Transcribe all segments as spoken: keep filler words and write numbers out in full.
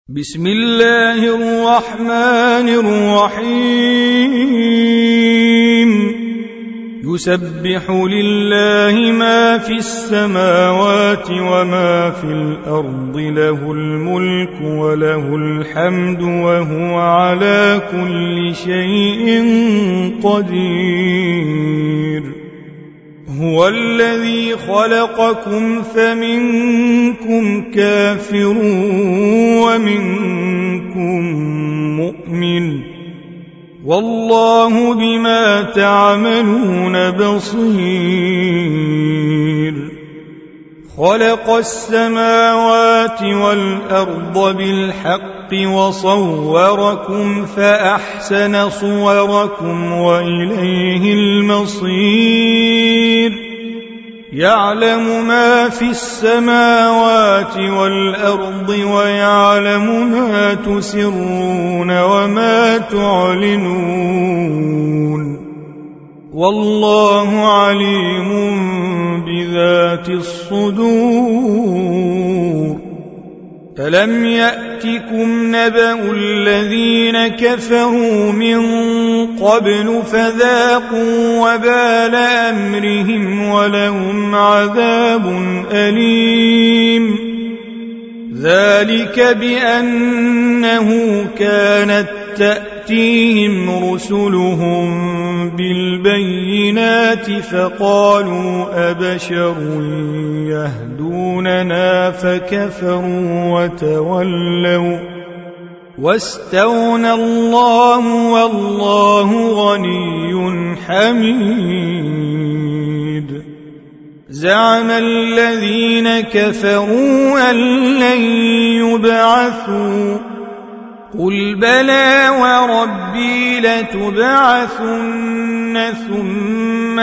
بسم الله الرحمن الرحيم يسبح لله ما في السماوات وما في الأرض له الملك وله الحمد وهو على كل شيء قدير هو الذي خلقكم فمنكم كافر ومنكم مؤمن والله بما تعملون بصير خلق السماوات والأرض بالحق وصوركم فأحسن صوركم وإليه المصير يعلم ما في السماوات والأرض ويعلم ما تسرون وما تعلنون والله عليم بذات الصدور ألم يأتكم نبأ الذين كفروا من قبل فذاقوا وبال أمرهم ولهم عذاب أليم ذلك بأنه كانت تأتيهم رسلهم بالبينات فقالوا أبشر يهدوننا فكفروا وتولوا واستغنى الله والله غني حميد زعم الذين كفروا أن لن يبعثوا قل بلى وربي لتبعثن ثم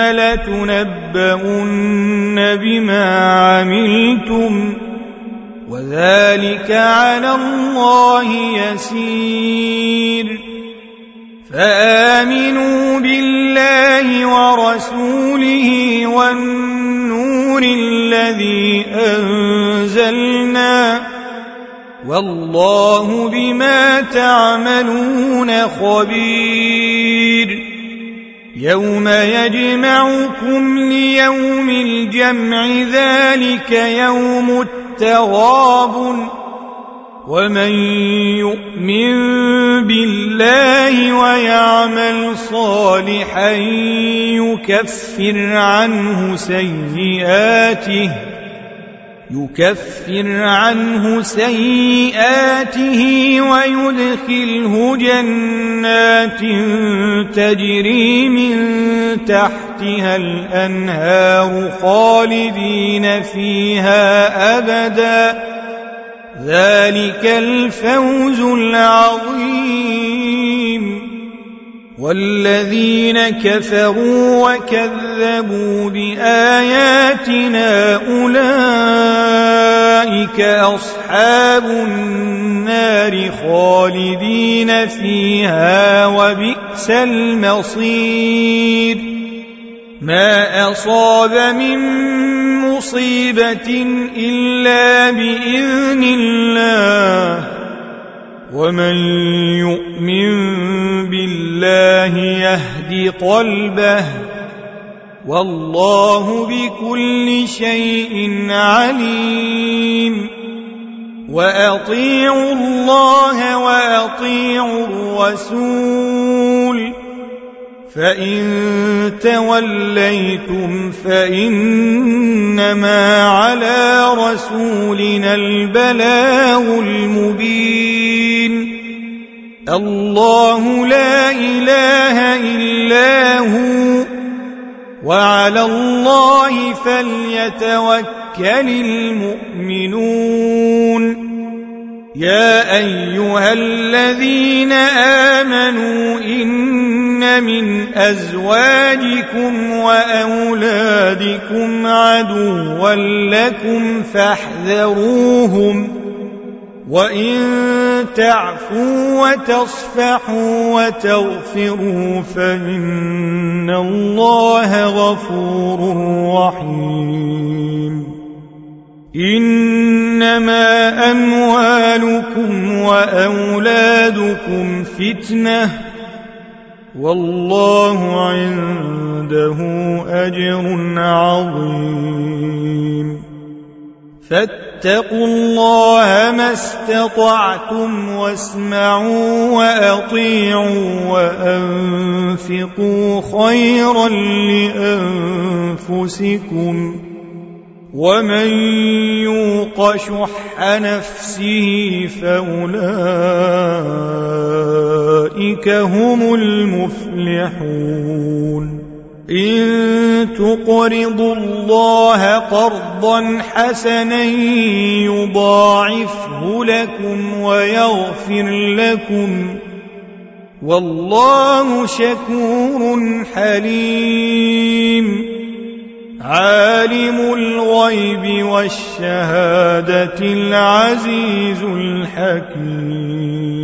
لتنبؤن بما عملتم وذلك على الله يسير فآمنوا بالله ورسوله والنور الذي أنزلنا والله بما تعملون خبير يوم يجمعكم ليوم الجمع ذلك يوم التغابن ومن يؤمن بالله ويعمل صالحا يكفر عنه سيئاته يكفر عنه سيئاته ويدخله جنات تجري من تحتها الأنهار خالدين فيها أبدا ذلك الفوز العظيم والذين كفروا وكذبوا بآياتنا أولئك أصحاب النار خالدين فيها وبئس المصير ما أصاب من مصيبة إلا بإذن الله ومن يؤمن بالله يهد قلبه والله بكل شيء عليم وأطيعوا الله وأطيعوا الرسول فإن توليتم فإنما على رسولنا البلاغ المبين الله لا إله إلا هو وعلى الله فليتوكل المؤمنون يا أيها الذين آمنوا إن من أزواجكم وأولادكم عدوا لكم فاحذروهم وإن تعفوا وتصفحوا وتغفروا فإن الله غفور رحيم إنما أموالكم وأولادكم فتنة والله عنده أجر عظيم فاتقوا الله ما استطعتم واسمعوا وأطيعوا وأنفقوا خيرا لأنفسكم ومن يوق شح نفسه فأولئك هم المفلحون إن تقرضوا الله قرضا حسنا يضاعفه لكم ويغفر لكم والله شكور حليم عالم الغيب والشهادة العزيز الحكيم